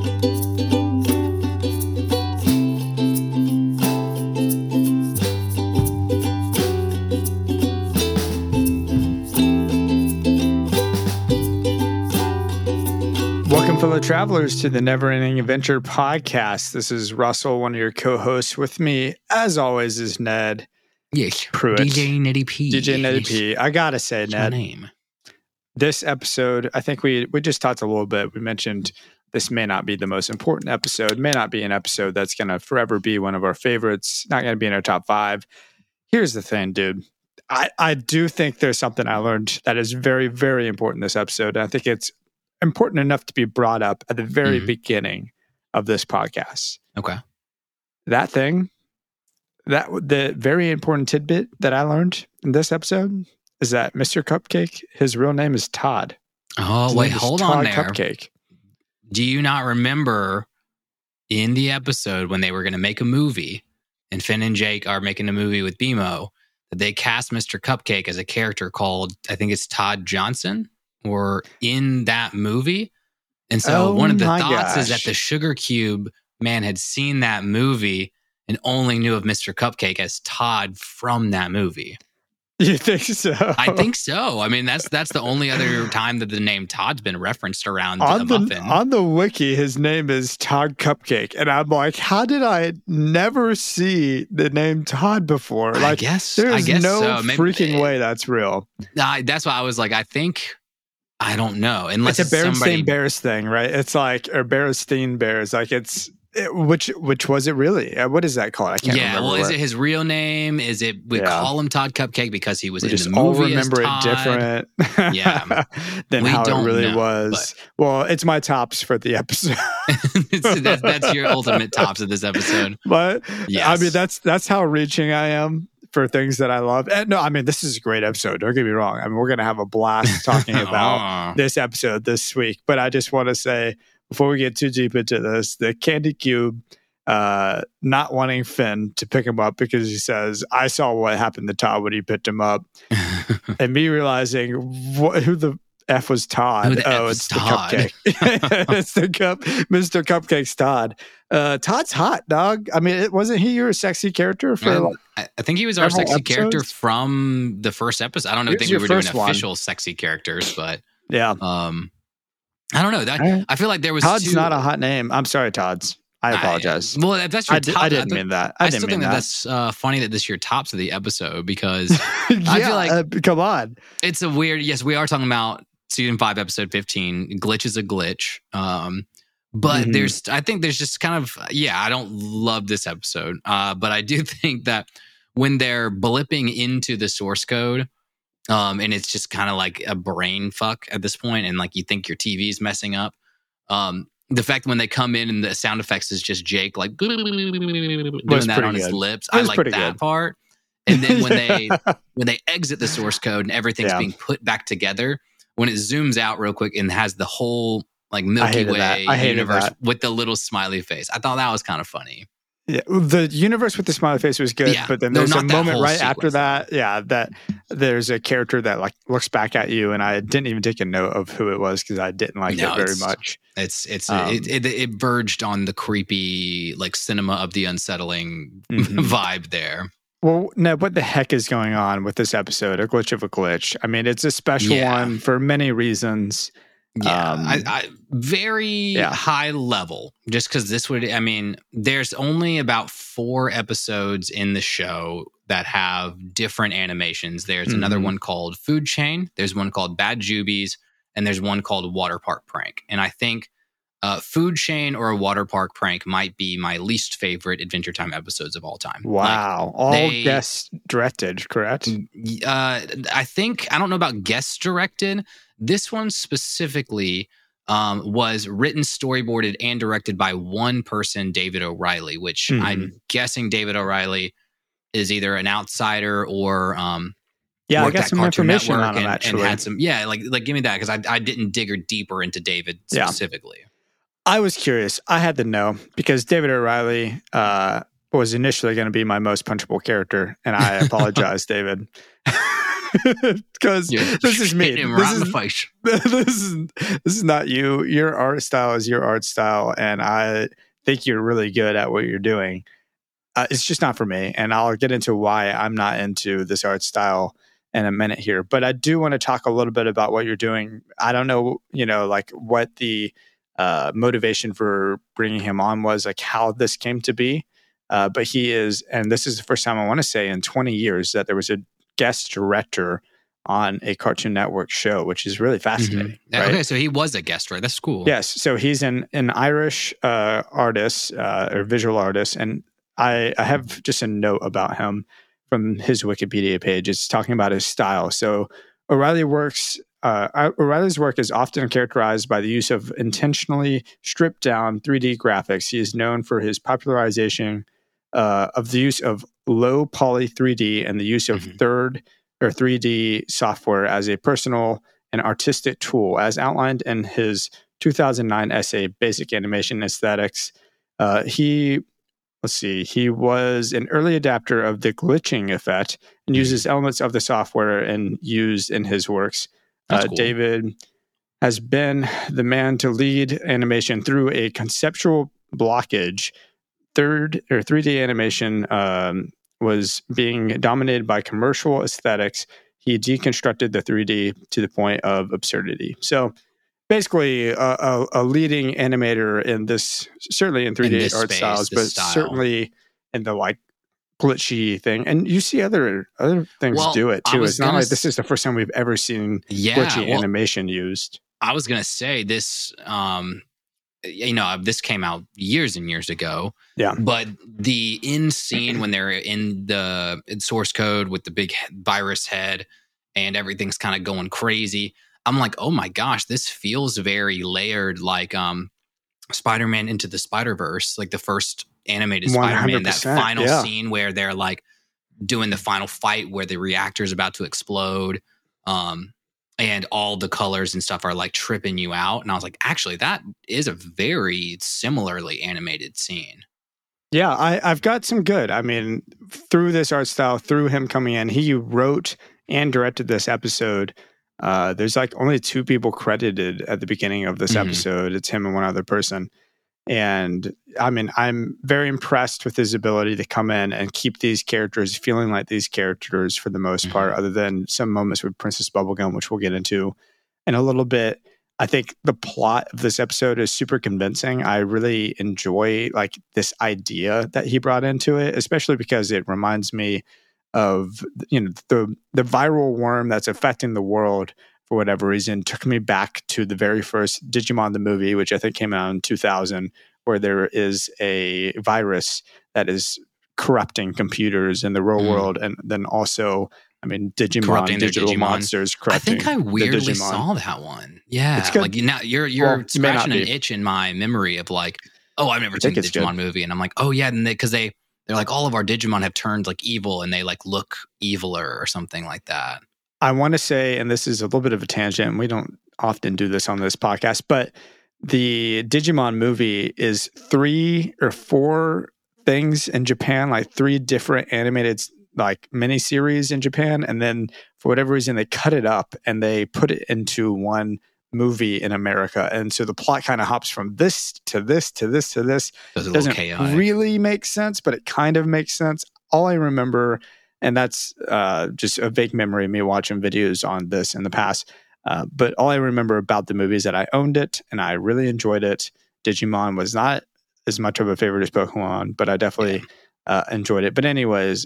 Welcome, fellow travelers, to the Never Ending Adventure podcast. This is Russell, one of your co-hosts. With me, as always, is Ned. Yes, Pruitt. DJ Netty P. DJ Netty P. I gotta say, That's Ned, my name. this episode, I think we just talked a little bit. We mentioned this may not be the most important episode, may not be an episode that's going to forever be one of our favorites, not going to be in our top 5. Here's the thing, dude. I do think there's something I learned that is very, very important in this episode. And I think it's important enough to be brought up at the very beginning of this podcast. Okay. That thing, the very important tidbit that I learned in this episode is that Mr. Cupcake, his real name is Todd. Oh, His wait, name is hold Todd on there. Cupcake. Do you not remember in the episode when they were going to make a movie and Finn and Jake are making a movie with BMO that they cast Mr. Cupcake as a character called, I think it's Todd Johnson, or in that movie? And so one of the thoughts is that the Sugar Cube man had seen that movie and only knew of Mr. Cupcake as Todd from that movie. You think so? I think so. I mean, that's the only other time that the name Todd's been referenced around on the muffin. On the wiki, his name is Todd Cupcake. And I'm like, how did I never see the name Todd before? Like, I guess there's no so. freaking way that's real. That's why I was like, I don't know. Unless it's a Berenstain Bears thing, right? It's like, or Berenstain Bears. Like which was it really? What is that called? I can't remember. Well, is it his real name? Is it, we call him Todd Cupcake because he was in the movie all remember as it Todd? different Than how it really know, was. Well, it's my tops for the episode. that's your ultimate tops of this episode. But yes. I mean, that's how reaching I am for things that I love. And no, I mean, this is a great episode. Don't get me wrong. I mean, we're going to have a blast talking about this episode this week. But I just want to say, before we get too deep into this, the Candy Cube not wanting Finn to pick him up because he says, I saw what happened to Todd when he picked him up. And me realizing who the F was Todd. It's Todd. The Cupcake. It's the Mr. Cupcake's Todd. Todd's hot, dog. I mean, wasn't he your sexy character for I think he was our sexy character from the first episode. I don't think we were doing official sexy characters, but yeah. I don't know. I feel like there was Todd's not a hot name. I'm sorry, Todd's. I apologize. Well, if that's your top, I didn't mean that. I still think that's funny that this is your tops of the episode because yeah, I feel like come on. It's a weird. Yes, we are talking about season 5, episode 15. Glitch is a glitch. But I think there's just kind of I don't love this episode. But I do think that when they're blipping into the source code. And it's just kind of like a brain fuck at this point, and like you think your TV is messing up. The fact when they come in and the sound effects is just Jake like doing that on his lips. I like that part. And then when they exit the source code and everything's being put back together, when it zooms out real quick and has the whole like Milky Way universe with the little smiley face, I thought that was kind of funny. Yeah, the universe with the smiley face was good, but then there's a moment right after that, that there's a character that like looks back at you, and I didn't even take a note of who it was because I didn't like it very much. It verged on the creepy, like cinema of the unsettling vibe there. Well, Ned, what the heck is going on with this episode? A glitch of a glitch. I mean, it's a special one for many reasons. I very high level, just because there's only about 4 episodes in the show that have different animations. There's another one called Food Chain, there's one called Bad Jubies, and there's one called Water Park Prank. And I think Food Chain or a Water Park Prank might be my least favorite Adventure Time episodes of all time. Wow. All guest directed, correct? I think, I don't know about guest directed. This one specifically was written, storyboarded, and directed by one person, David O'Reilly, which I'm guessing David O'Reilly is either an outsider or I got some information on him actually. And had some, like give me that, because I didn't dig deeper into David specifically. I was curious. I had to know because David O'Reilly was initially going to be my most punchable character, and I apologize, David. because this is me. Him right in the face. This is not you. Your art style is your art style, and I think you're really good at what you're doing. It's just not for me, and I'll get into why I'm not into this art style in a minute here. But I do want to talk a little bit about what you're doing. I don't know, like what the motivation for bringing him on was, like how this came to be. But he is, and this is the first time I want to say in 20 years that there was a guest director on a Cartoon Network show, which is really fascinating. Mm-hmm. Right? Okay, so he was a guest, right? That's cool. Yes, so he's an Irish artist or visual artist, and I have just a note about him from his Wikipedia page. It's talking about his style. So O'Reilly's work is often characterized by the use of intentionally stripped down 3D graphics. He is known for his popularization of the use of low poly 3D and the use of 3D software as a personal and artistic tool, as outlined in his 2009 essay, Basic Animation Aesthetics. He was an early adapter of the glitching effect and uses elements of the software and used in his works. Cool. David has been the man to lead animation through a conceptual blockage. 3D animation was being dominated by commercial aesthetics. He deconstructed the 3D to the point of absurdity. So basically a leading animator in this, certainly in 3D art styles, but certainly in the like glitchy thing. And you see other things do it too. It's not like this is the first time we've ever seen glitchy animation used. I was going to say this, this came out years and years ago. Yeah. But the end scene when they're in the source code with the big virus head and everything's kind of going crazy, I'm like, oh my gosh, this feels very layered, like Spider-Man Into the Spider-Verse, like the first animated Spider-Man, that final scene where they're like doing the final fight where the reactor is about to explode, and all the colors and stuff are like tripping you out. And I was like, actually, that is a very similarly animated scene. Yeah, I've got some good. I mean, through this art style, through him coming in, he wrote and directed this episode. There's like only 2 people credited at the beginning of this episode. It's him and one other person. And I mean, I'm very impressed with his ability to come in and keep these characters feeling like these characters for the most part, other than some moments with Princess Bubblegum, which we'll get into in a little bit. I think the plot of this episode is super convincing. I really enjoy like this idea that he brought into it, especially because it reminds me of, the viral worm that's affecting the world for whatever reason. Took me back to the very first Digimon the movie, which I think came out in 2000, where there is a virus that is corrupting computers in the real world, and then also, I mean, Digimon, digital monsters corrupting. I think I weirdly saw that one. Yeah, it's good. Like now you're scratching an itch in my memory of like, oh, I've never seen the Digimon movie, and I'm like, oh yeah, and because they're like, all of our Digimon have turned like evil, and they like look eviler or something like that. I want to say, and this is a little bit of a tangent, and we don't often do this on this podcast, but the Digimon movie is 3 or 4 things in Japan, like 3 different animated like miniseries in Japan, and then for whatever reason they cut it up and they put it into one movie in America. And so the plot kind of hops from this to this to this to this. It doesn't really make sense, but it kind of makes sense. All I remember, and that's just a vague memory of me watching videos on this in the past, but all I remember about the movie is that I owned it and I really enjoyed it. Digimon was not as much of a favorite as Pokemon, but I definitely enjoyed it. But anyways,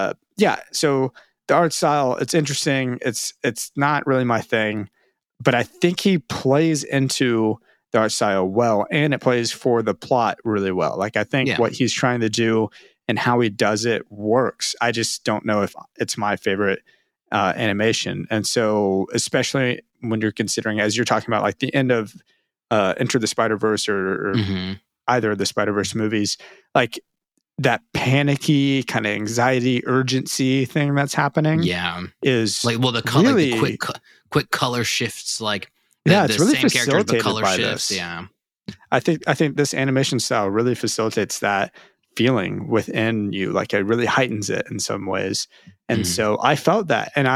so the art style, it's interesting. It's not really my thing, but I think he plays into the art style well, and it plays for the plot really well. Like I think what he's trying to do and how he does it works. I just don't know if it's my favorite animation. And so, especially when you're considering, as you're talking about, like the end of Enter the Spider-Verse or either of the Spider-Verse movies, like that panicky kind of anxiety, urgency thing that's happening. Is like, well, the color, really, the quick color shifts, like it's really same characters, but color shifts. This. I think this animation style really facilitates that feeling within you. Like it really heightens it in some ways. And so I felt that, and I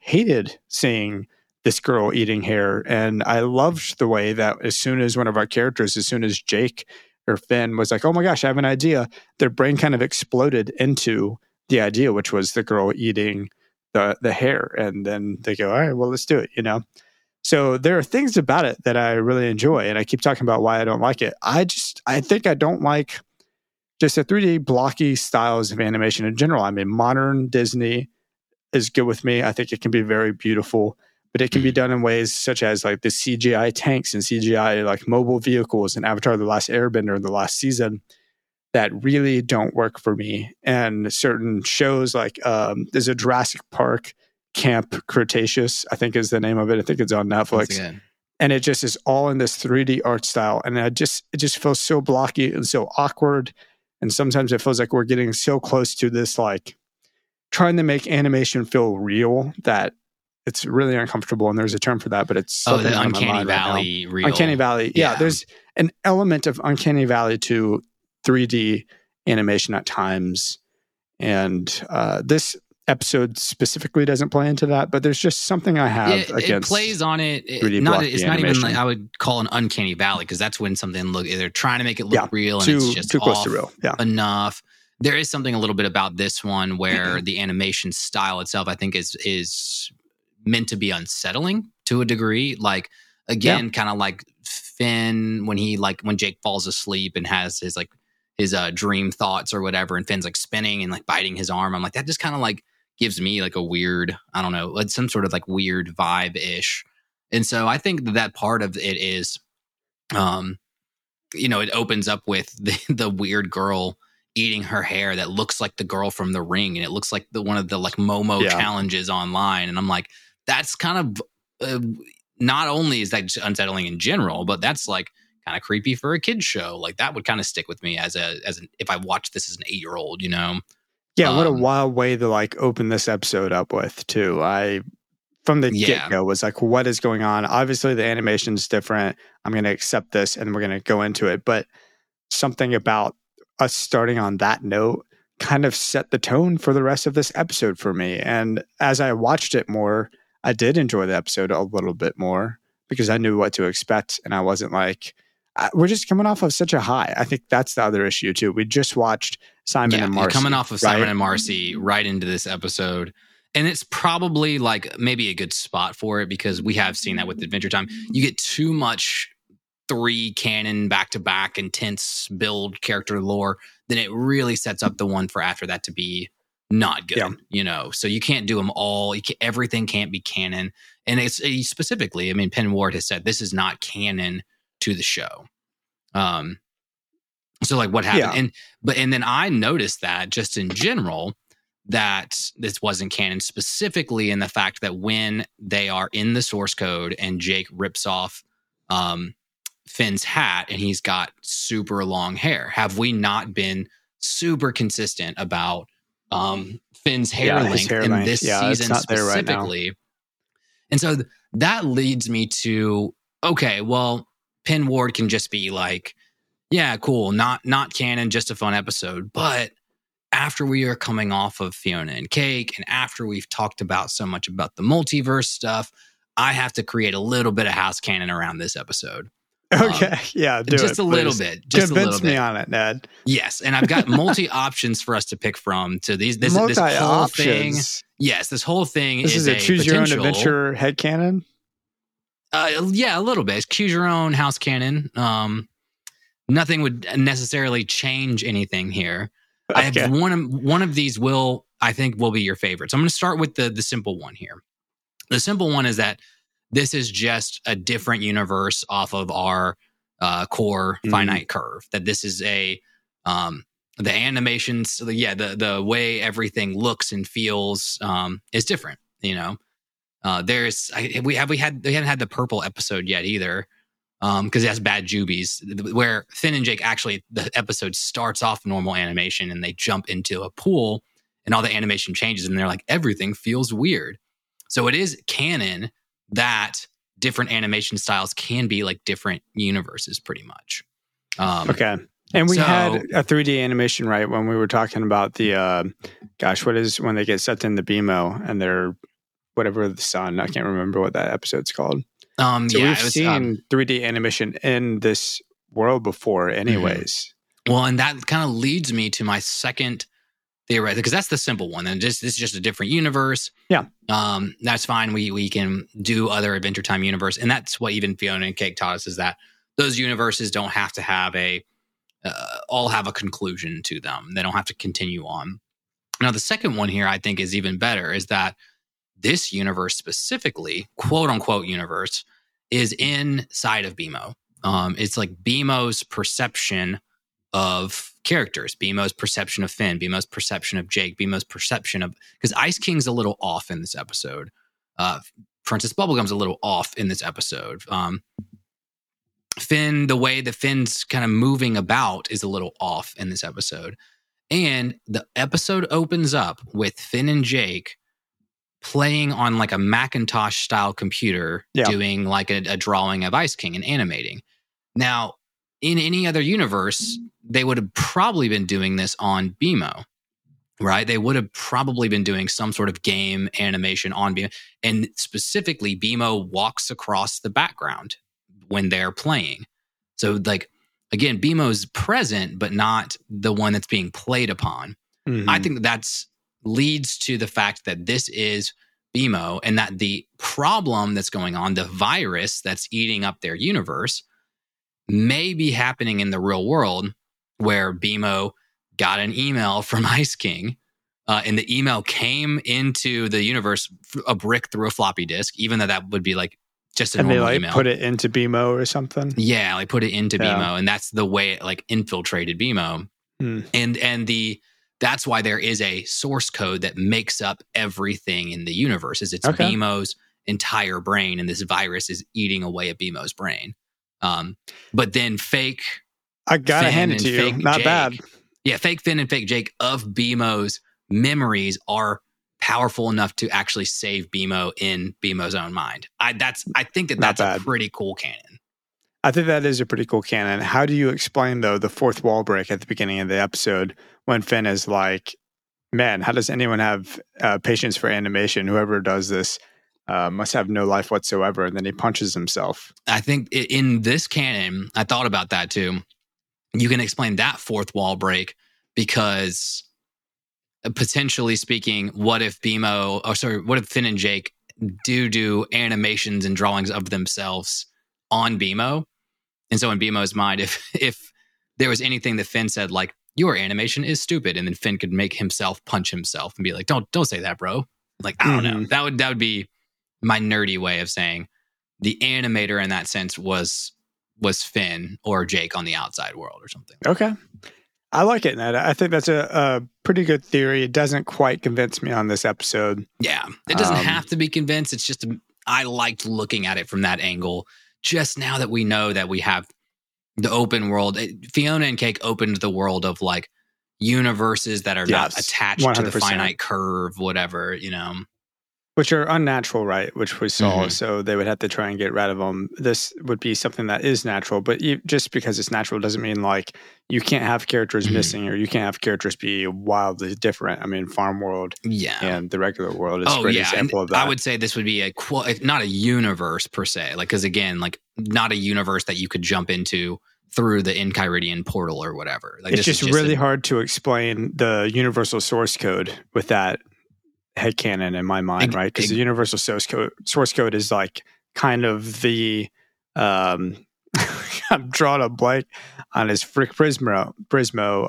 hated seeing this girl eating hair. And I loved the way that as soon as Jake or Finn was like, oh my gosh, I have an idea, their brain kind of exploded into the idea, which was the girl eating the hair. And then they go, all right, well, let's do it, So there are things about it that I really enjoy. And I keep talking about why I don't like it. I think I don't like just the 3D blocky styles of animation in general. I mean, modern Disney is good with me. I think it can be very beautiful, but it can be done in ways such as like the CGI tanks and CGI like mobile vehicles and Avatar: The Last Airbender in the last season that really don't work for me. And certain shows like there's a Jurassic Park Camp Cretaceous, I think is the name of it. I think it's on Netflix. And it just is all in this 3D art style. And it just feels so blocky and so awkward. And sometimes it feels like we're getting so close to this, like trying to make animation feel real that it's really uncomfortable. And there's a term for that, but it's the Uncanny Valley real. Uncanny Valley. Yeah, there's an element of Uncanny Valley to 3D animation at times. And this episode specifically doesn't play into that, but there's just something I have against it plays on it. It's not even like I would call an Uncanny Valley, because that's when something they're trying to make it look real and it's just too close to real. Enough. There is something a little bit about this one where the animation style itself, I think, is meant to be unsettling to a degree. Like, again, kind of like Finn when Jake falls asleep and has his dream thoughts or whatever, and Finn's like spinning and like biting his arm. I'm like, that just kind of like gives me like a weird, I don't know, like some sort of like weird vibe-ish. And so I think that part of it is, it opens up with the weird girl eating her hair that looks like the girl from The Ring, and it looks like one of the like Momo challenges online. And I'm like, that's kind of not only is that just unsettling in general, but that's like kind of creepy for a kid's show. Like that would kind of stick with me as if I watched this as an 8-year-old, Yeah, what a wild way to like open this episode up with too. I from the get-go was like, what is going on? Obviously the animation's different. I'm going to accept this and we're going to go into it. But something about us starting on that note kind of set the tone for the rest of this episode for me. And as I watched it more, I did enjoy the episode a little bit more because I knew what to expect. And I wasn't like, we're just coming off of such a high. I think that's the other issue too. We just watched Simon and Marcy. Coming off of Simon and Marcy right into this episode. And it's probably like maybe a good spot for it because we have seen that with Adventure Time. You get too much 3 canon back-to-back intense build character lore, then it really sets up the one for after that to be not good, So you can't do them all. Everything can't be canon. And it's specifically, I mean, Penn Ward has said this is not canon to the show. So like what happened? And then I noticed that just in general that this wasn't canon, specifically in the fact that when they are in the source code and Jake rips off Finn's hat and he's got super long hair, have we not been super consistent about Finn's hair length in this season specifically? Right, and so that leads me to, okay, well, Penn Ward can just be like, yeah, cool, not canon, just a fun episode. But after we are coming off of Fiona and Cake, and after we've talked about so much about the multiverse stuff, I have to create a little bit of house canon around this episode. Okay, do just it, a little bit. Just convince me on it, Ned. Yes, and I've got multi options for us to pick from. To this whole thing. Yes, this whole thing is a choose your own adventure headcanon. Yeah, a little bit. It's choose your own house canon. Nothing would necessarily change anything here. Okay. I have one of these will be your favorite. So I'm going to start with the simple one here. The simple one is that this is just a different universe off of our core finite curve. That this is the animations, the way everything looks and feels is different. They haven't had the purple episode yet either. Because it has bad jubies, where Finn and Jake actually, the episode starts off normal animation and they jump into a pool and all the animation changes and they're like, everything feels weird. So it is canon that different animation styles can be like different universes pretty much. Okay. And we had a 3D animation, right? When we were talking about the, what is when they get sucked in the BMO and they're, whatever the sun. I can't remember what that episode's called. We've seen 3D animation in this world before anyways. Well, and that kind of leads me to my second theory, because that's the simple one. And this is just a different universe. Yeah. That's fine. We can do other Adventure Time universe. And that's what even Fiona and Cake taught us, is that those universes don't have to have all have a conclusion to them. They don't have to continue on. Now, the second one here I think is even better, is that this universe specifically, quote unquote universe, is inside of BMO. It's like BMO's perception of characters, BMO's perception of Finn, BMO's perception of Jake, BMO's perception of, because Ice King's a little off in this episode. Princess Bubblegum's a little off in this episode. Finn, the way that Finn's kind of moving about is a little off in this episode. And the episode opens up with Finn and Jake playing on like a Macintosh style computer, doing like a drawing of Ice King and animating. Now, in any other universe, they would have probably been doing this on BMO, right? They would have probably been doing some sort of game animation on BMO. And specifically, BMO walks across the background when they're playing. So like, again, BMO's present, but not the one that's being played upon. I think that's leads to the fact that this is BMO, and that the problem that's going on, the virus that's eating up their universe, may be happening in the real world, where BMO got an email from Ice King, and the email came into the universe, a brick through a floppy disk, even though that would be like just a normal email. Put it into BMO or something? Yeah, like put it into BMO, and that's the way it like infiltrated BMO. That's why there is a source code that makes up everything in the universe. It's BMO's entire brain, and this virus is eating away at BMO's brain. But then fake, I gotta Finn hand it to you, not Jake, bad. Yeah, fake Finn and fake Jake of BMO's memories are powerful enough to actually save BMO in BMO's own mind. I think that's a pretty cool canon. I think that is a pretty cool canon. How do you explain, though, the fourth wall break at the beginning of the episode when Finn is like, man, how does anyone have patience for animation? Whoever does this must have no life whatsoever. And then he punches himself. I think in this canon, I thought about that too. You can explain that fourth wall break because potentially speaking, what if Finn and Jake do animations and drawings of themselves on BMO? And so in BMO's mind, if there was anything that Finn said, like, your animation is stupid, and then Finn could make himself punch himself and be like, don't say that, bro. Like, I don't know. That would be my nerdy way of saying the animator in that sense was Finn or Jake on the outside world or something. Okay. I like it, Ned. I think that's a pretty good theory. It doesn't quite convince me on this episode. Yeah. It doesn't have to be convinced. It's just, I liked looking at it from that angle. Just now that we know that we have the open world, Fiona and Cake opened the world of like universes that are not attached 100%. To the finite curve, whatever, you know. Which are unnatural, right? Which we saw. So they would have to try and get rid of them. This would be something that is natural. But just because it's natural doesn't mean like you can't have characters missing or you can't have characters be wildly different. I mean, Farm World and the regular world is a great example of that. I would say this would be not a universe per se. Like, because again, like not a universe that you could jump into through the Enchiridion portal or whatever. Like, it's just really hard to explain the universal source code with that headcanon in my mind, right? Because the universal source code is like kind of the I'm drawing a blank on his Frick Prismo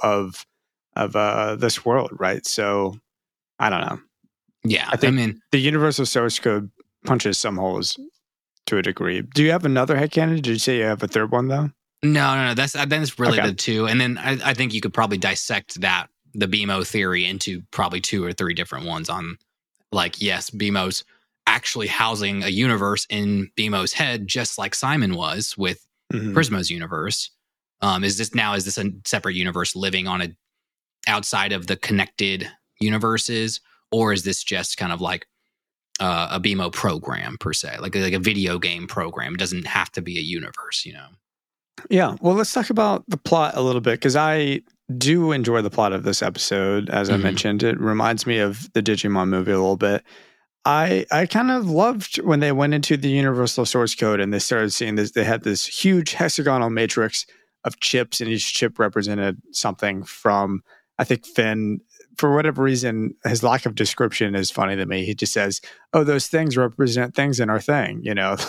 of this world, right? So I don't know. Yeah, I mean the universal source code punches some holes to a degree. Do you have another headcanon? Did you say you have a third one though? No. That's really the two, and then I think you could probably dissect the BMO theory into probably 2 or 3 different ones on, like, yes, BMO's actually housing a universe in BMO's head, just like Simon was with Prismo's universe. Is this a separate universe living on outside of the connected universes, or is this just kind of like a BMO program per se, like a video game program? It doesn't have to be a universe, you know? Yeah. Well, let's talk about the plot a little bit, because I do enjoy the plot of this episode. As I mentioned, it reminds me of the Digimon movie a little bit. I kind of loved when they went into the universal source code and they started seeing this. They had this huge hexagonal matrix of chips, and each chip represented something from, I think, Finn. For whatever reason, his lack of description is funny to me. He just says, "Oh, those things represent things in our thing."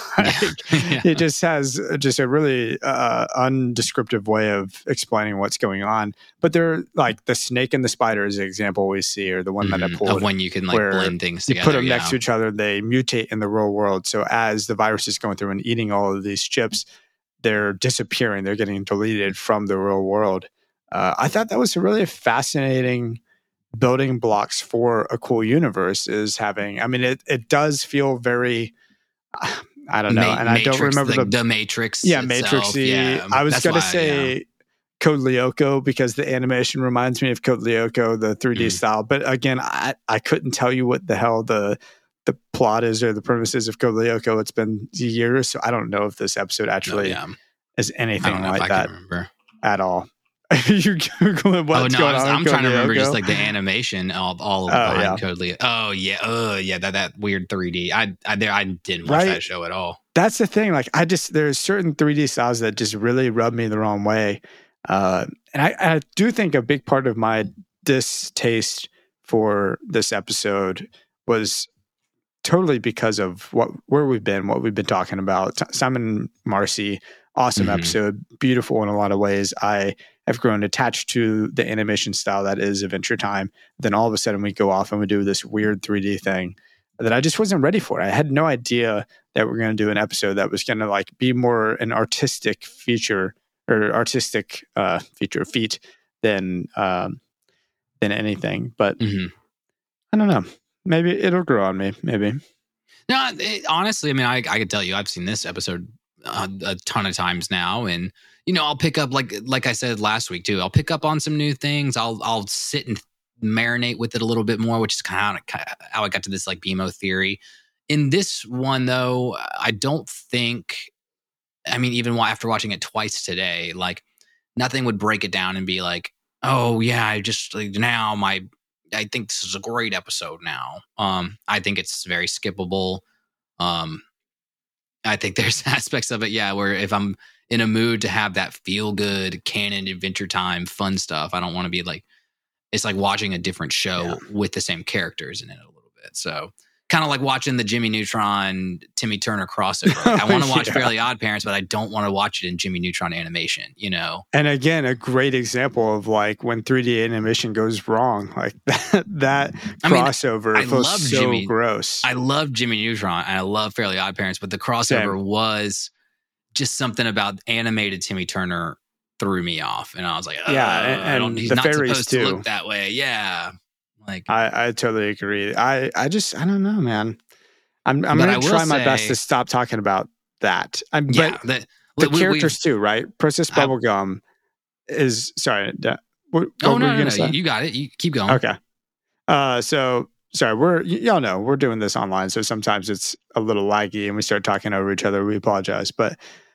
He just has just a really undescriptive way of explaining what's going on. But they're like the snake and the spider is the example we see, or the one that I pulled. Of when you can blend things together. You put them next to each other, they mutate in the real world. So as the virus is going through and eating all of these chips, they're disappearing. They're getting deleted from the real world. I thought that was a really fascinating building blocks for a cool universe is having, I mean, it does feel very, I don't know. And Matrix, I don't remember the Matrix. Yeah, Matrix-y. Yeah, I was going to say Code Lyoko because the animation reminds me of Code Lyoko, the 3D style. But again, I couldn't tell you what the hell the plot is or the premises of Code Lyoko. It's been years, so I don't know if this episode actually is anything like that at all. You're Googling what's going on. I'm trying to remember just like the animation of all of behind Code Lyoko. Oh yeah, that weird 3D. I didn't watch that show at all. That's the thing. Like there's certain 3D styles that just really rub me the wrong way. And I do think a big part of my distaste for this episode was totally because of where we've been, what we've been talking about. Simon Marcy, awesome episode, beautiful in a lot of ways. I have grown attached to the animation style that is Adventure Time. Then all of a sudden we go off and we do this weird 3D thing that I just wasn't ready for. I had no idea that we're going to do an episode that was going to like be more an artistic feature or artistic feat than anything. But I don't know. Maybe it'll grow on me. Maybe. No, honestly, I mean, I could tell you, I've seen this episode a ton of times now, and I'll pick up like I said last week too. I'll pick up on some new things. I'll sit and marinate with it a little bit more, which is kind of how I got to this like BMO theory. In this one though, I don't think. I mean, even after watching it twice today, like nothing would break it down and be like, oh yeah, I just like now I think this is a great episode now. I think it's very skippable. I think there's aspects of it, where if I'm in a mood to have that feel good canon Adventure Time fun stuff, I don't want to be like, it's like watching a different show with the same characters in it a little bit. So kind of like watching the Jimmy Neutron, Timmy Turner crossover. Like, I want to watch Fairly Odd Parents, but I don't want to watch it in Jimmy Neutron animation, And again, a great example of like when 3D animation goes wrong, like that crossover feels so gross. I love Jimmy Neutron and I love Fairly Odd Parents, but the crossover was just something about animated Timmy Turner threw me off. And I was like, and he's not supposed to look that way. Yeah. Like I totally agree. I don't know, man. I'm going to try my best to stop talking about that. The characters too, right? Princess Bubblegum is sorry. What were you going to say? You got it. You keep going. Okay. So sorry. Y'all know we're doing this online, so sometimes it's a little laggy and we start talking over each other. We apologize, but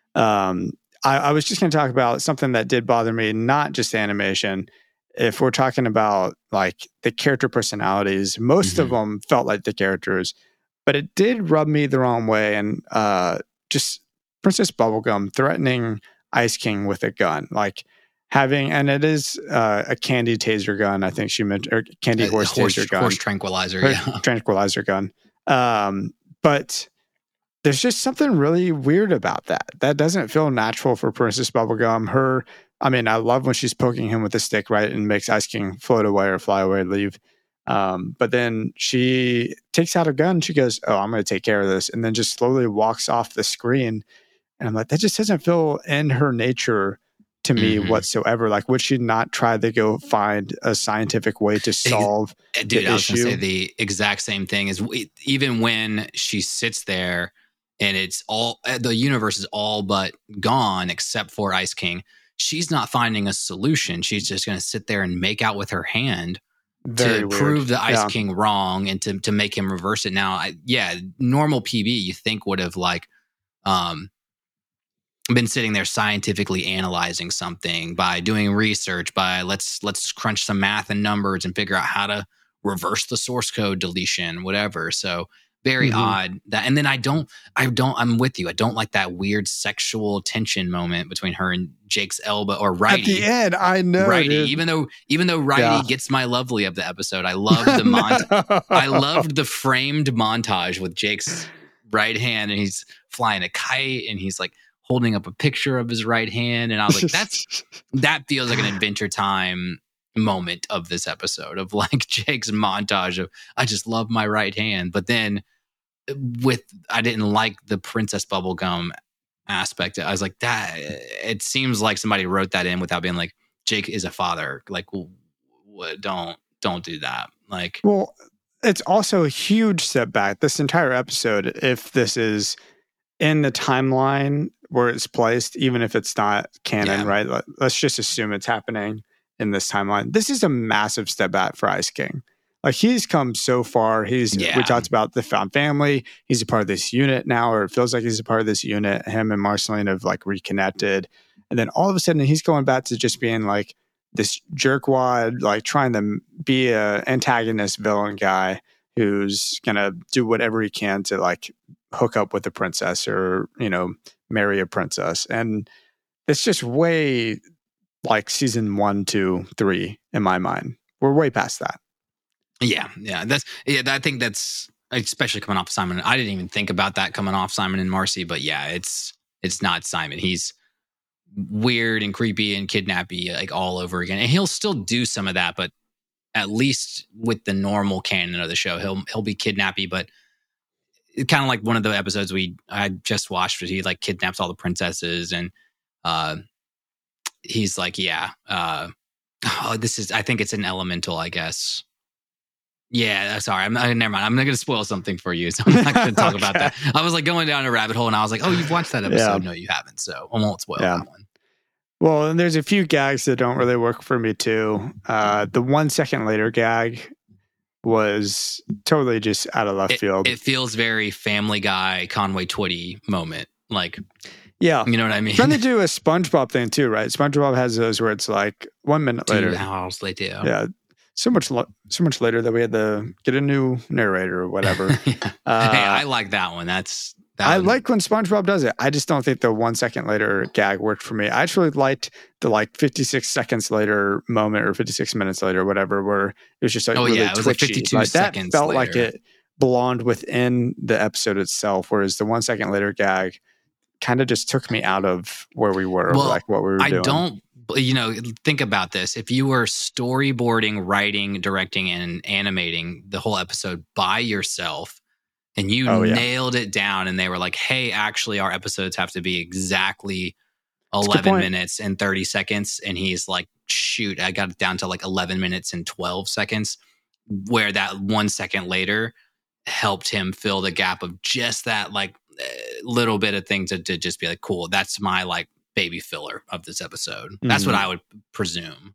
I was just going to talk about something that did bother me, not just animation. If we're talking about like the character personalities, most of them felt like the characters, but it did rub me the wrong way. And just Princess Bubblegum threatening Ice King with a gun, like having, and it is a candy taser gun. I think she meant, or candy horse taser gun, horse tranquilizer, tranquilizer gun. But there's just something really weird about that. That doesn't feel natural for Princess Bubblegum. I love when she's poking him with a stick, right, and makes Ice King float away or fly away, leave. But then she takes out a gun. She goes, "Oh, I'm going to take care of this," and then just slowly walks off the screen. And I'm like, that just doesn't feel in her nature to me whatsoever. Like, would she not try to go find a scientific way to solve the issue? I was going to say the exact same thing. Is even when she sits there and it's all the universe is all but gone except for Ice King. She's not finding a solution. She's just going to sit there and make out with her hand to prove the Ice King wrong and to make him reverse it. Now, normal PB you think would have like been sitting there scientifically analyzing something by doing research, by let's crunch some math and numbers and figure out how to reverse the source code deletion, whatever. So very odd. And then I'm with you. I don't like that weird sexual tension moment between her and Jake's elbow or Righty. At the end, I know. Righty, dude. even though Righty gets my lovely of the episode, I love the I loved the framed montage with Jake's right hand, and he's flying a kite, and he's like holding up a picture of his right hand, and I was like, that feels like an Adventure Time moment of this episode, of like Jake's montage of I just love my right hand. But then I didn't like the Princess Bubblegum aspect. I was like, that it seems like somebody wrote that in without being like, Jake is a father. Like, don't do that. Like, well, it's also a huge setback this entire episode if this is in the timeline where it's placed, even if it's not canon, right? Let's just assume it's happening in this timeline. This is a massive step back for Ice King. Like, he's come so far. We talked about the found family. He's a part of this unit now, or it feels like he's a part of this unit. Him and Marceline have like reconnected. And then all of a sudden he's going back to just being like this jerkwad, like trying to be a antagonist villain guy who's going to do whatever he can to like hook up with a princess or, marry a princess. And it's just way like season 1, 2, 3 in my mind. We're way past that. Yeah. I think that's especially coming off Simon. I didn't even think about that coming off Simon and Marcy, but yeah, it's not Simon. He's weird and creepy and kidnappy like all over again, and he'll still do some of that, but at least with the normal canon of the show, he'll be kidnappy, but kind of like one of the episodes I just watched where he like kidnaps all the princesses, and he's like, I think it's an elemental, I guess. Yeah, sorry. Never mind. I'm not going to spoil something for you, so I'm not going to talk about that. I was like going down a rabbit hole, and I was like, "Oh, you've watched that episode? No, you haven't." So I won't spoil that one. Well, and there's a few gags that don't really work for me too. The 1 second later gag was totally just out of left field. It feels very Family Guy, Conway Twitty moment, like. Yeah. You know what I mean? Trying to do a SpongeBob thing too, right? SpongeBob has those where it's like 1 minute later. 2 hours later. Yeah. So much later that we had to get a new narrator or whatever. Hey, I like that one. I like when SpongeBob does it. I just don't think the 1 second later gag worked for me. I actually liked the like 56 seconds later moment or 56 minutes later, whatever, where it was just like really it was like 52 seconds. That felt later. like it belonged within the episode itself, whereas the 1 second later gag kind of just took me out of where we were, like what we were doing. Think about this. If you were storyboarding, writing, directing, and animating the whole episode by yourself, and you nailed it down, and they were like, hey, actually, our episodes have to be exactly 11 minutes and 30 seconds. And he's like, shoot, I got it down to like 11 minutes and 12 seconds, where that 1 second later helped him fill the gap of just that like little bit of thing to just be like, cool, that's my like baby filler of this episode. That's what I would presume.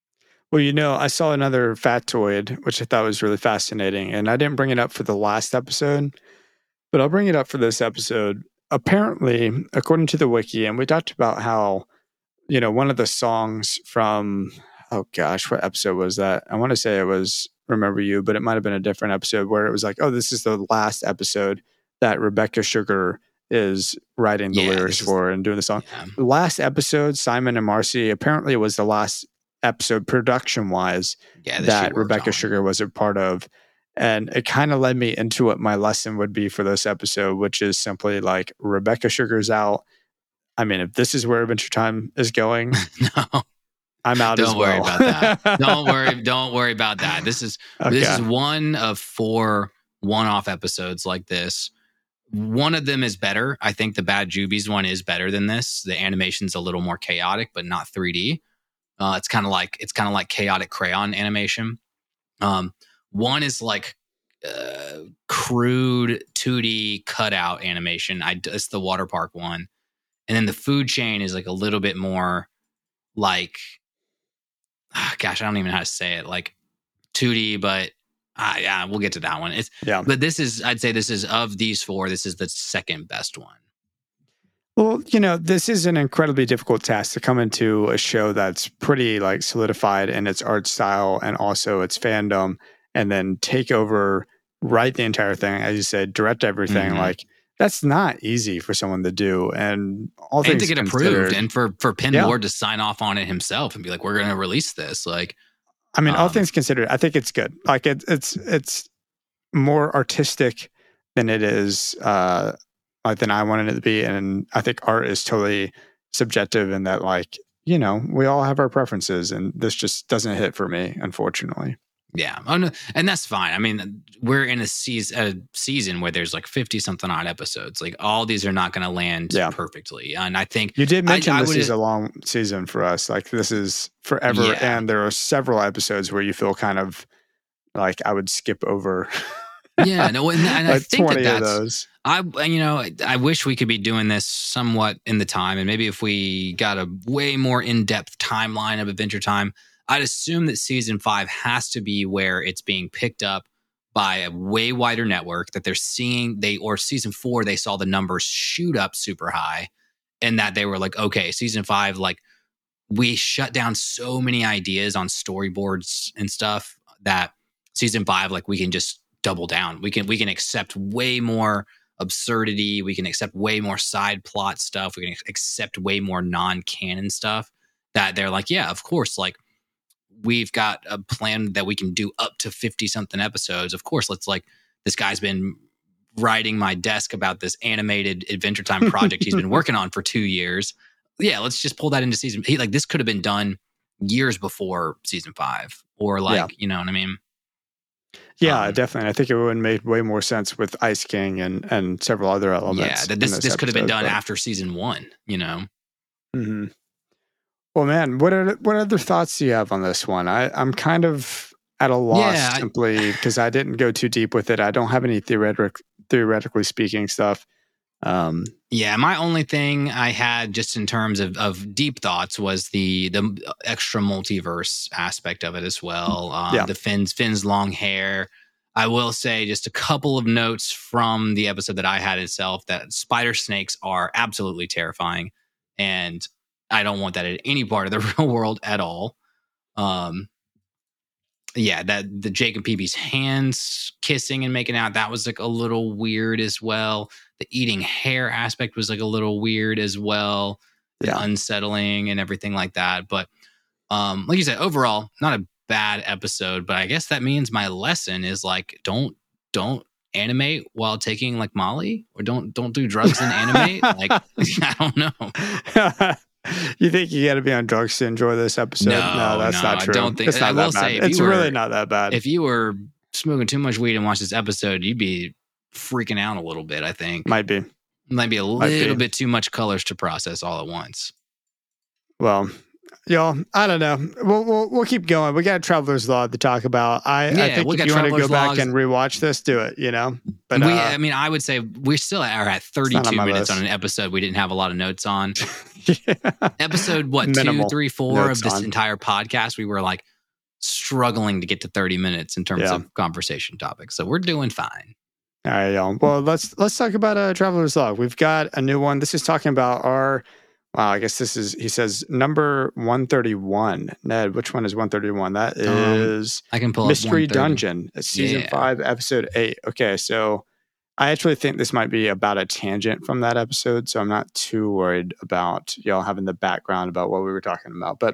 Well, I saw another factoid, which I thought was really fascinating, and I didn't bring it up for the last episode, but I'll bring it up for this episode. Apparently, according to the wiki, and we talked about how, one of the songs from, oh gosh, what episode was that? I want to say it was Remember You, but it might have been a different episode where it was like, oh, this is the last episode that Rebecca Sugar is writing the lyrics for and doing the song. Yeah. The last episode, Simon and Marcy, apparently it was the last episode production-wise that Rebecca Sugar was a part of. And it kind of led me into what my lesson would be for this episode, which is simply like, Rebecca Sugar's out. I mean, if this is where Adventure Time is going, no, I'm out as well. Don't worry about that. Don't worry about that. This is one of 4 one-off episodes like this. One of them is better. I think the Bad Jubies one is better than this. The animation's a little more chaotic, but not 3D. It's kind of like chaotic crayon animation. One is like crude 2D cutout animation. It's the water park one, and then the food chain is like a little bit more like, gosh, I don't even know how to say it. Like 2D, but. Yeah, we'll get to that one. But I'd say this is of these 4, this is the second best one. Well, this is an incredibly difficult task to come into a show that's pretty like solidified in its art style and also its fandom, and then take over write the entire thing, as you said, direct everything. Like, that's not easy for someone to do, and all things to get approved, and for Penn Lord to sign off on it himself and be like, "We're going to release this." Like, I mean, all things considered, I think it's good. Like, it's more artistic than it is than I wanted it to be, and I think art is totally subjective in that, like, you know, we all have our preferences, and this just doesn't hit for me, unfortunately. Yeah, and that's fine. I mean, we're in a season where there's like 50-something odd episodes. Like, all these are not going to land perfectly. And I think you did mention this is a long season for us. Like, this is forever, and there are several episodes where you feel kind of like I would skip over. Yeah, no, and like I think 20 that's of those. I wish we could be doing this somewhat in the time, and maybe if we got a way more in-depth timeline of Adventure Time, I'd assume that season 5 has to be where it's being picked up by a way wider network, that they're seeing or season 4, they saw the numbers shoot up super high, and that they were like, okay, season 5, like, we shut down so many ideas on storyboards and stuff that season 5, like, we can just double down. We can accept way more absurdity. We can accept way more side plot stuff. We can accept way more non-canon stuff, that they're like, yeah, of course, like, we've got a plan that we can do up to 50-something episodes. Of course, let's, like, this guy's been writing my desk about this animated Adventure Time project he's been working on for 2 years. Yeah, let's just pull that into season. Like, this could have been done years before season 5, or like, you know what I mean? Yeah, definitely. I think it would have made way more sense with Ice King and several other elements. Yeah, this could have been done after season 1, you know? Mm-hmm. Well, man, what other thoughts do you have on this one? I'm kind of at a loss simply because I didn't go too deep with it. I don't have any theoretically speaking stuff. Yeah, my only thing I had just in terms of deep thoughts was the extra multiverse aspect of it as well. The Finn's long hair. I will say just a couple of notes from the episode that I had itself, that spider snakes are absolutely terrifying, and I don't want that in any part of the real world at all. That the Jake and Peebee's hands kissing and making out, that was like a little weird as well. The eating hair aspect was like a little weird as well. Unsettling and everything like that. But like you said, overall, not a bad episode, but I guess that means my lesson is like, don't animate while taking like Molly, or don't do drugs and animate. Like, I don't know. You think you got to be on drugs to enjoy this episode? No, that's not true. I don't think. It's not that bad. It's really not that bad. If you were smoking too much weed and watched this episode, you'd be freaking out a little bit, I think. Might be a little bit too much colors to process all at once. Well, y'all, I don't know. We'll keep going. We got Traveler's Log to talk about. I think if you want to go back and rewatch this, do it, you know? But I would say we still are at 32 minutes on an episode we didn't have a lot of notes on. Episode, Minimal 2, 3, 4 of this entire podcast, we were like struggling to get to 30 minutes in terms of conversation topics. So we're doing fine. All right, y'all. Well, let's talk about Traveler's Log. We've got a new one. This is talking about our... Wow, I guess this is, he says, number 131. Ned, which one is 131? That is I can pull Mystery Dungeon, season 5, episode 8. Okay, so I actually think this might be about a tangent from that episode, so I'm not too worried about y'all having the background about what we were talking about. But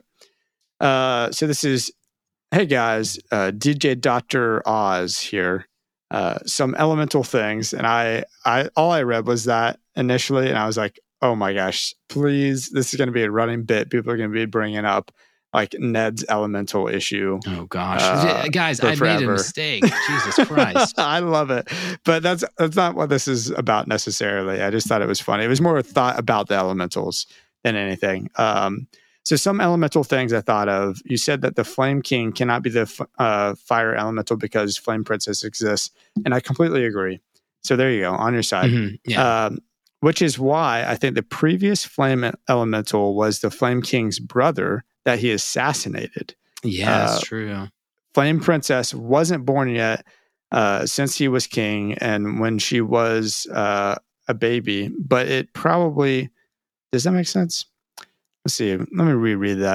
so this is, hey guys, DJ Dr. Oz here. Some elemental things, and I all I read was that initially, and I was like, oh my gosh, please, this is going to be a running bit. People are going to be bringing up like Ned's elemental issue. Oh gosh, guys, I made a mistake. Jesus Christ. I love it. But that's not what this is about necessarily. I just thought it was funny. It was more a thought about the elementals than anything. So some elemental things I thought of. You said that the Flame King cannot be the fire elemental because Flame Princess exists. And I completely agree. So there you go, on your side. Mm-hmm. Yeah. Which is why I think the previous Flame Elemental was the Flame King's brother that he assassinated. Yeah, that's true. Flame Princess wasn't born yet since he was king and when she was a baby, but it probably... Does that make sense? Let's see. Let me reread that.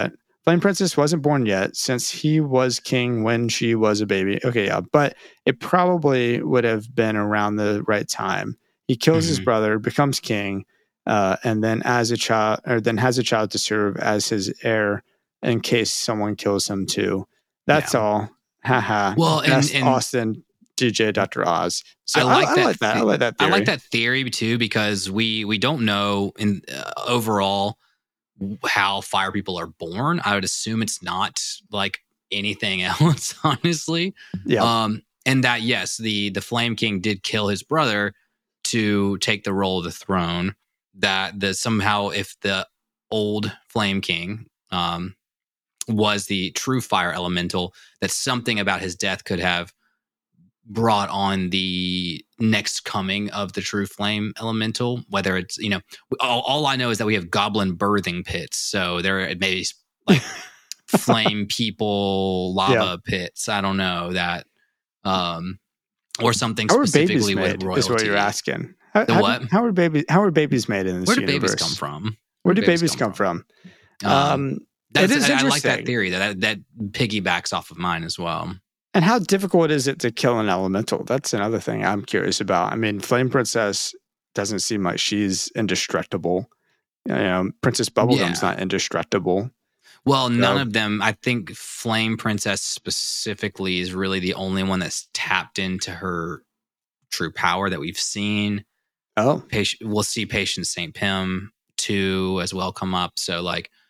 Flame Princess wasn't born yet, since he was king when she was a baby. Okay, yeah, but it probably would have been around the right time. He kills his brother, becomes king, and then has a child to serve as his heir in case someone kills him too. That's all. Haha. Well, that's and Austin DJ Dr. Oz. So I like that. I like that theory. I like that theory too, because we don't know in overall how fire people are born. I would assume it's not like anything else, honestly. Yeah. And that, yes, the Flame King did kill his brother to take the role of the throne. That somehow, if the old Flame King was the true fire elemental, that something about his death could have brought on the next coming of the true flame elemental. Whether it's, all I know is that we have goblin birthing pits, so there it may be like flame people lava pits. I don't know that, or something specifically with royalty. Is what you're asking. What? How are babies made in this universe? Where do babies come from? Where do babies come from? It is I like that theory that piggybacks off of mine as well. And how difficult is it to kill an elemental? That's another thing I'm curious about. I mean, Flame Princess doesn't seem like she's indestructible. Princess Bubblegum's not indestructible. Well, none of them. I think Flame Princess specifically is really the only one that's tapped into her true power that we've seen. Oh, we'll see Patience St. Pym 2 as well come up. So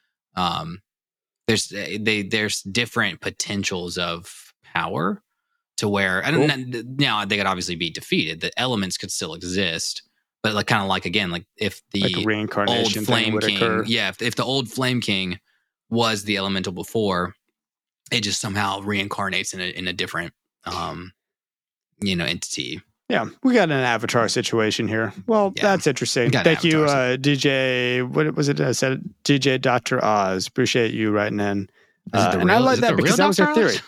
there's different potentials of power to where now they could obviously be defeated. The elements could still exist, but if the reincarnation old Flame King, occur. if the old Flame King was the elemental before, it just somehow reincarnates in a different entity. Yeah, we got an Avatar situation here. Well, that's interesting. Thank you, DJ. What was it? I said DJ Dr. Oz. Appreciate you writing in. And I like that because that was our theory,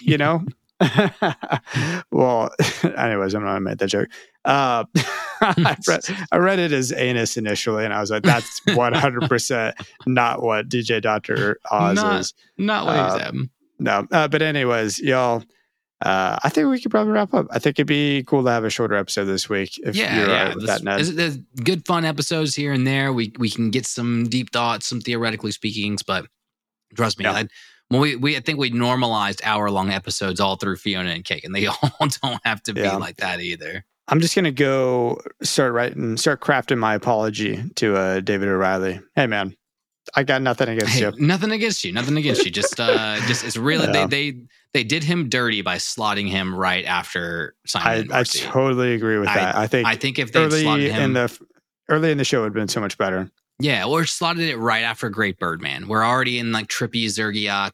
Well, anyways, I'm not going to make that joke. I read it as anus initially, and I was like, that's 100% not what DJ Dr. Oz is. Not what he said. No. But anyways, y'all, I think we could probably wrap up. I think it'd be cool to have a shorter episode this week. If you're all right with that, Ned. There's good, fun episodes here and there. We can get some deep thoughts, some theoretically speakings, but trust me, I think we normalized hour-long episodes all through Fiona and Cake, and they all don't have to be like that either. I'm just going to go start crafting my apology to David O'Reilly. Hey, man, I got nothing against you. Nothing against you. Just it's really, they did him dirty by slotting him right after Simon. I totally agree with that. I think if they slotted him early in the show, it would have been so much better. Yeah, or slotted it right after Great Birdman. We're already in like trippy Zergiak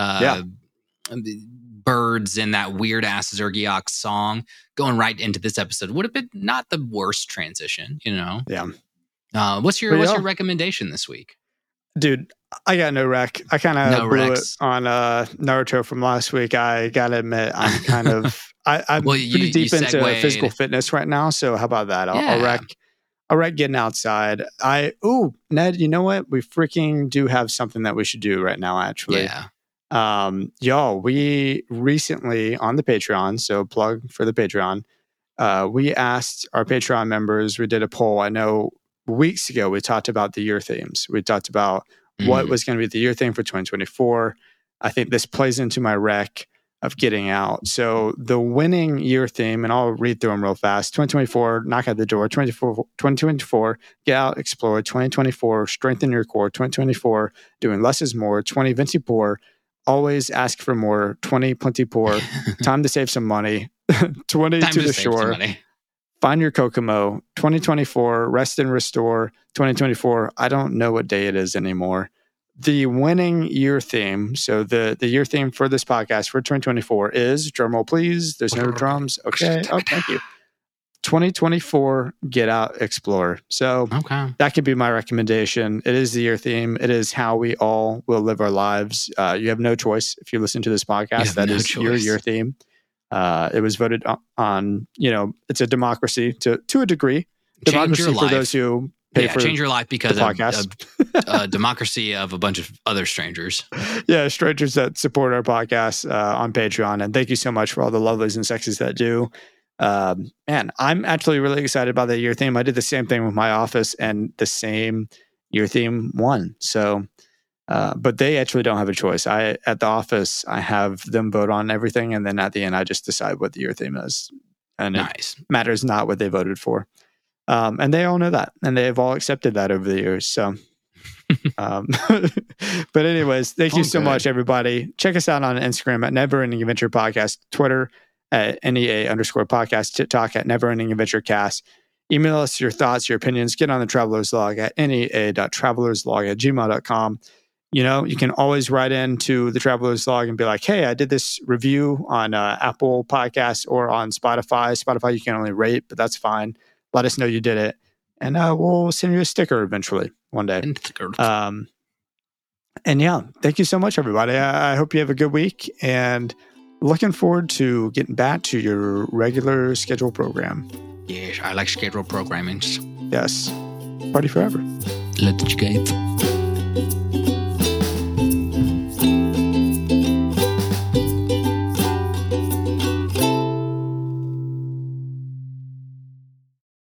birds and that weird ass Zergiak song. Going right into this episode would have been not the worst transition, Yeah. What's your recommendation this week? Dude, I got no rec. I kind of blew it on Naruto from last week. I gotta admit, I'm kind of I'm pretty deep into physical fitness right now. So how about that? I'll rec getting outside. Ned, you know what? We freaking do have something that we should do right now, actually. Yeah. Y'all, we recently on the Patreon, so plug for the Patreon, we asked our Patreon members, we did a poll. I know weeks ago we talked about the year themes. We talked about what was going to be the year theme for 2024. I think this plays into my rec of getting out. So the winning year theme, and I'll read through them real fast. 2024, knock at the door. 2024, get out, explore. 2024, strengthen your core. 2024, doing less is more. 20, Vinci poor. Always ask for more. 20, plenty poor. Time to save some money. 20, to the shore. Find your Kokomo. 2024, rest and restore. 2024, I don't know what day it is anymore. The winning year theme, so the year theme for this podcast for 2024 is, drumroll please, there's no drums. Okay. Oh, thank you. 2024, get out, explore. So that could be my recommendation. It is the year theme. It is how we all will live our lives. You have no choice if you listen to this podcast. That is your year theme. It was voted on, it's a democracy to a degree. Democracy for those who change your life because of a democracy of a bunch of other strangers. Yeah, strangers that support our podcast on Patreon. And thank you so much for all the lovelies and sexies that do. Man, I'm actually really excited about the year theme. I did the same thing with my office, and the same year theme won. So, but they actually don't have a choice. At the office, I have them vote on everything, and then at the end, I just decide what the year theme is. And nice. It matters not what they voted for. And they all know that, and they've all accepted that over the years. So, but anyways, thank you so much, everybody. Check us out on Instagram at Never Ending Adventure Podcast, Twitter at NEA_podcast, TikTok at Never Ending Adventure Cast. Email us your thoughts, your opinions. Get on the Traveler's Log at NEA.travelerslog@gmail.com. You know, you can always write into the Traveler's Log and be like, hey, I did this review on Apple Podcasts or on Spotify. Spotify, you can only rate, but that's fine. Let us know you did it. And we'll send you a sticker eventually one day. And yeah, thank you so much, everybody. I hope you have a good week, and looking forward to getting back to your regular scheduled program. Yes, I like scheduled programming. Yes. Party forever. Let's go.